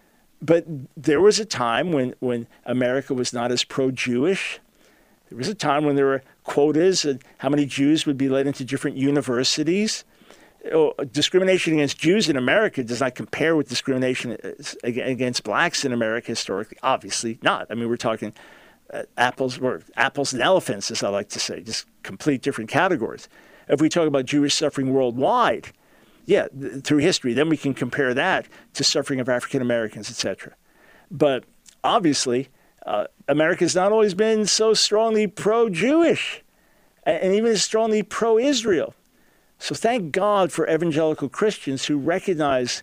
But there was a time when, when America was not as pro-Jewish. There was a time when there were quotas and how many Jews would be let into different universities. Oh, discrimination against Jews in America does not compare with discrimination against blacks in America historically. Obviously not. I mean, we're talking uh, apples or apples and elephants, as I like to say, just complete different categories. If we talk about Jewish suffering worldwide, yeah, th- through history, then we can compare that to suffering of African Americans, et cetera. But obviously, uh, America's not always been so strongly pro-Jewish and, and even as strongly pro-Israel. So thank God for evangelical Christians who recognize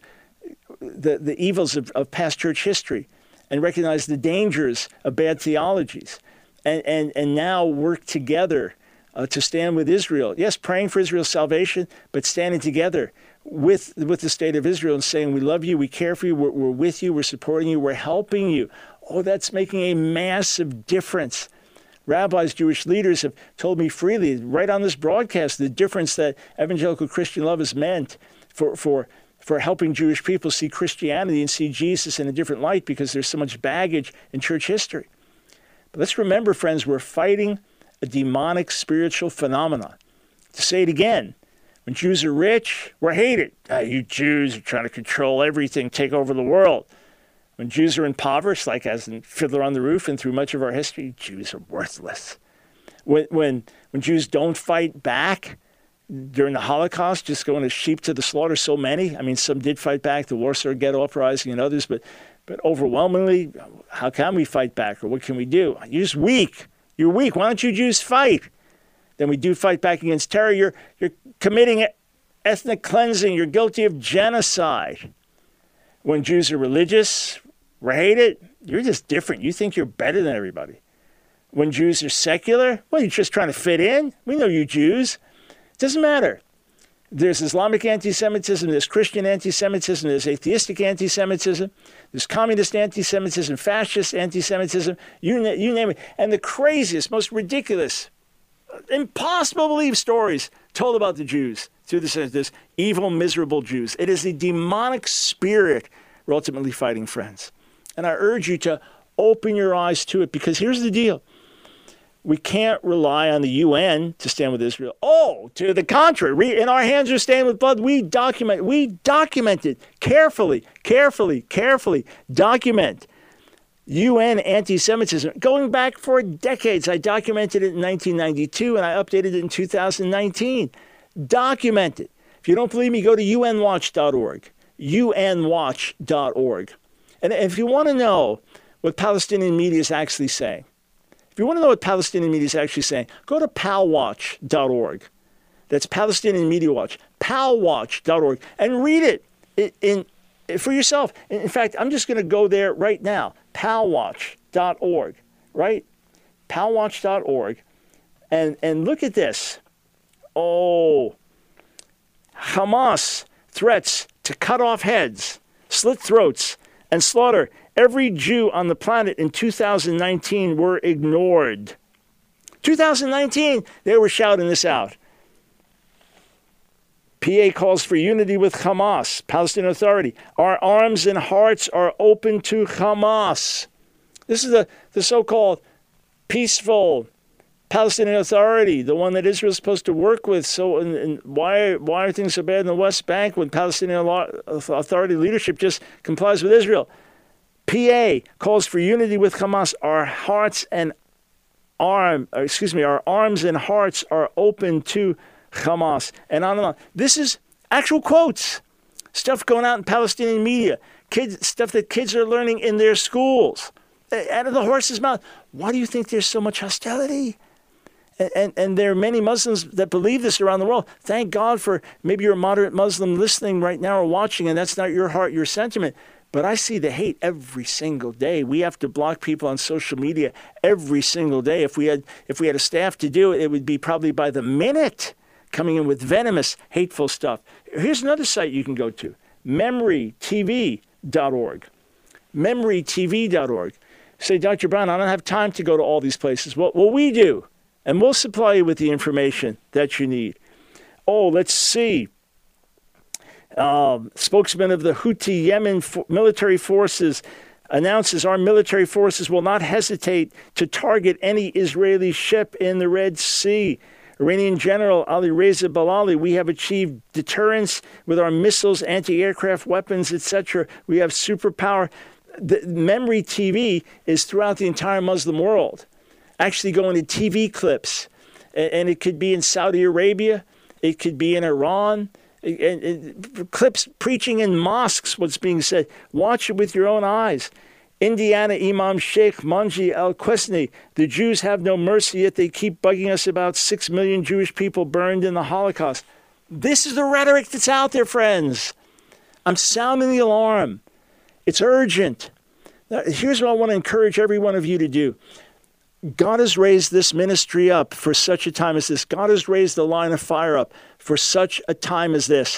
the, the evils of, of past church history and recognize the dangers of bad theologies and, and, and now work together uh, to stand with Israel. Yes, praying for Israel's salvation, but standing together with with the state of Israel and saying, we love you, we care for you, we're, we're with you, we're supporting you, we're helping you. Oh, that's making a massive difference. Rabbis, Jewish leaders have told me freely, right on this broadcast, the difference that evangelical Christian love has meant for, for, for helping Jewish people see Christianity and see Jesus in a different light because there's so much baggage in church history. But let's remember, friends, we're fighting a demonic spiritual phenomenon. To say it again, when Jews are rich, we're hated. Ah, you Jews are trying to control everything, take over the world. When Jews are impoverished, like as in Fiddler on the Roof and through much of our history, Jews are worthless. When when when Jews don't fight back during the Holocaust, just going as sheep to the slaughter, so many. I mean, some did fight back, the Warsaw Ghetto Uprising and others, but but overwhelmingly, how can we fight back or what can we do? You're just weak. You're weak. Why don't you Jews fight? Then we do fight back against terror. You're you're committing ethnic cleansing. You're guilty of genocide. When Jews are religious, we're hated. You're just different. You think you're better than everybody. When Jews are secular, well, you're just trying to fit in. We know you Jews. It doesn't matter. There's Islamic anti-Semitism, there's Christian anti-Semitism, there's atheistic anti-Semitism, there's communist anti-Semitism, fascist anti-Semitism, you, you name it. And the craziest, most ridiculous, impossible to believe stories told about the Jews through the sense this evil, miserable Jews. It is a demonic spirit we're ultimately fighting, friends. And I urge you to open your eyes to it, because here's the deal. We can't rely on the U N to stand with Israel. Oh, to the contrary, we, in our hands are stained with blood. We document, we documented carefully, carefully, carefully, document U N anti-Semitism going back for decades. I documented it in nineteen ninety-two and I updated it in two thousand nineteen. Documented. If you don't believe me, go to U N watch dot org, U N watch dot org. And if you want to know what Palestinian media is actually saying, if you want to know what Palestinian media is actually saying, go to pal watch dot org. That's Palestinian Media Watch, pal watch dot org, and read it in, in for yourself. In fact, I'm just going to go there right now, pal watch dot org, right? pal watch dot org, and, and look at this. Oh, Hamas threats to cut off heads, slit throats, and slaughter every Jew on the planet in two thousand nineteen were ignored. two thousand nineteen, they were shouting this out. P A calls for unity with Hamas, Palestinian Authority. Our arms and hearts are open to Hamas. This is the, the so-called peaceful Palestinian Authority, the one that Israel is supposed to work with. So and, and why, why are things so bad in the West Bank when Palestinian Authority leadership just complies with Israel? P A calls for unity with Hamas. Our hearts and arm, or excuse me, our arms and hearts are open to Hamas. And on and on. This is actual quotes, stuff going out in Palestinian media, kids, stuff that kids are learning in their schools, out of the horse's mouth. Why do you think there's so much hostility? And, and, and there are many Muslims that believe this around the world. Thank God for maybe you're a moderate Muslim listening right now or watching, and that's not your heart, your sentiment. But I see the hate every single day. We have to block people on social media every single day. If we had if we had a staff to do it, it would be probably by the minute coming in with venomous, hateful stuff. Here's another site you can go to, memory T V dot org. memory T V dot org. Say, Doctor Brown, I don't have time to go to all these places. Well, well, we do, and we'll supply you with the information that you need. Oh, let's see. Um, spokesman of the Houthi Yemen fo- military forces announces our military forces will not hesitate to target any Israeli ship in the Red Sea. Iranian General Ali Reza Balali, we have achieved deterrence with our missiles, anti-aircraft weapons, et cetera. We have superpower. The Memory T V is throughout the entire Muslim world, actually going to T V clips. And it could be in Saudi Arabia. It could be in Iran. And, and clips preaching in mosques, what's being said. Watch it with your own eyes. Indiana Imam Sheikh Manji al-Quesni, the Jews have no mercy, yet they keep bugging us about six million Jewish people burned in the Holocaust. This is the rhetoric that's out there, friends. I'm sounding the alarm. It's urgent. Now, here's what I want to encourage every one of you to do. God has raised this ministry up for such a time as this. God has raised the Line of Fire up for such a time as this.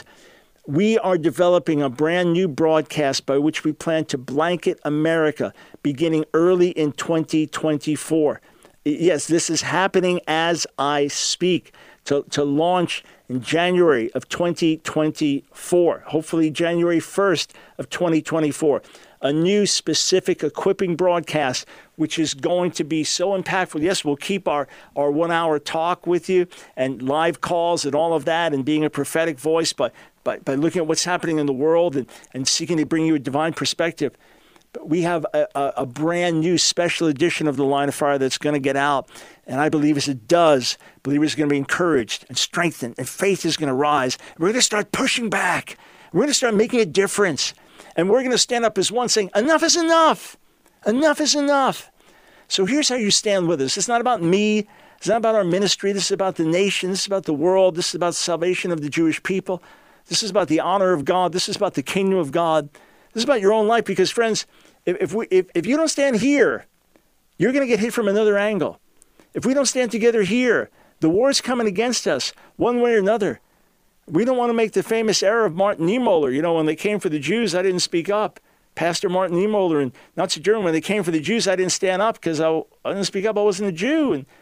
We are developing a brand new broadcast by which we plan to blanket America beginning early in twenty twenty-four. Yes, this is happening as I speak, to, to launch in January of twenty twenty-four, hopefully January first of twenty twenty-four. A new specific equipping broadcast, which is going to be so impactful. Yes, we'll keep our, our one-hour talk with you and live calls and all of that and being a prophetic voice, but by, by looking at what's happening in the world and, and seeking to bring you a divine perspective. But we have a, a, a brand new special edition of the Line of Fire that's going to get out. And I believe as it does, believers are going to be encouraged and strengthened, and faith is going to rise. We're going to start pushing back. We're going to start making a difference. And we're going to stand up as one saying, enough is enough. Enough is enough. So here's how you stand with us. It's not about me. It's not about our ministry. This is about the nation. This is about the world. This is about salvation of the Jewish people. This is about the honor of God. This is about the kingdom of God. This is about your own life. Because, friends, if, if, we, if, if you don't stand here, you're going to get hit from another angle. If we don't stand together here, the war is coming against us one way or another. We don't want to make the famous error of Martin Niemöller. You know, when they came for the Jews, I didn't speak up. Pastor Martin Niemöller in Nazi Germany, when they came for the Jews, I didn't stand up because I, I didn't speak up. I wasn't a Jew. And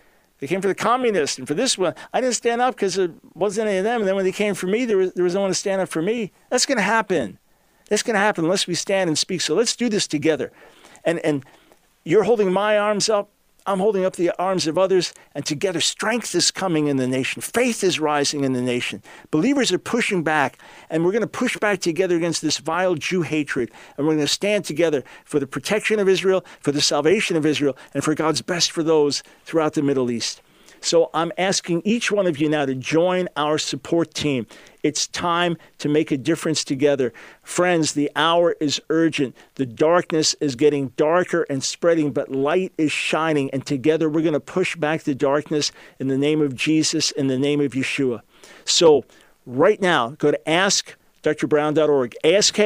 They came for the communists and for this one. I didn't stand up because it wasn't any of them. And then when they came for me, there was, there was no one to stand up for me. That's going to happen. That's going to happen unless we stand and speak. So let's do this together. And, and you're holding my arms up. I'm holding up the arms of others, and together strength is coming in the nation. Faith is rising in the nation. Believers are pushing back, and we're going to push back together against this vile Jew hatred, and we're going to stand together for the protection of Israel, for the salvation of Israel, and for God's best for those throughout the Middle East. So I'm asking each one of you now to join our support team. It's time to make a difference together. Friends, the hour is urgent. The darkness is getting darker and spreading, but light is shining. And together we're going to push back the darkness in the name of Jesus, in the name of Yeshua. So right now, go to ask dr brown dot org, ask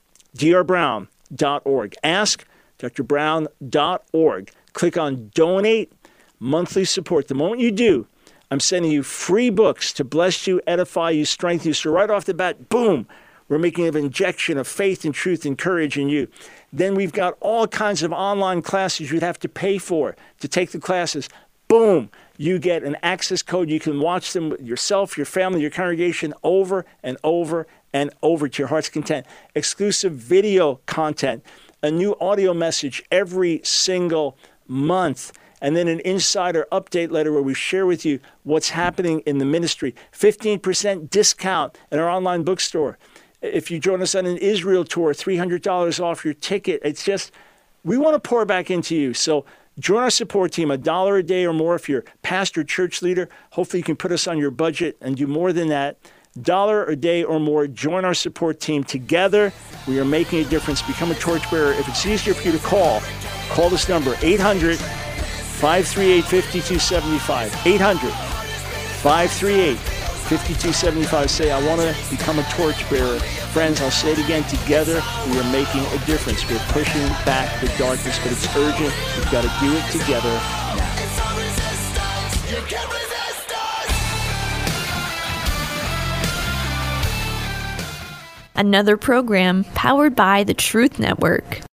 d r brown dot org, ask dr brown dot org. Click on Donate Monthly Support. The moment you do, I'm sending you free books to bless you, edify you, strengthen you. So right off the bat, boom, we're making an injection of faith and truth and courage in you. Then we've got all kinds of online classes you'd have to pay for to take the classes. Boom, you get an access code. You can watch them with yourself, your family, your congregation over and over and over to your heart's content. Exclusive video content, a new audio message every single month. And then an insider update letter where we share with you what's happening in the ministry. fifteen percent discount in our online bookstore. If you join us on an Israel tour, three hundred dollars off your ticket. It's just, we want to pour back into you. So join our support team, a dollar a day or more if you're pastor, church leader. Hopefully you can put us on your budget and do more than that. Dollar a day or more. Join our support team. Together, we are making a difference. Become a torchbearer. If it's easier for you to call, call this number, eight hundred, five three eight, five two seven five. eight hundred, five three eight, five two seven five. Say, I want to become a torchbearer. Friends, I'll say it again. Together, we are making a difference. We're pushing back the darkness, but it's urgent. We've got to do it together now. Another program powered by the Truth Network.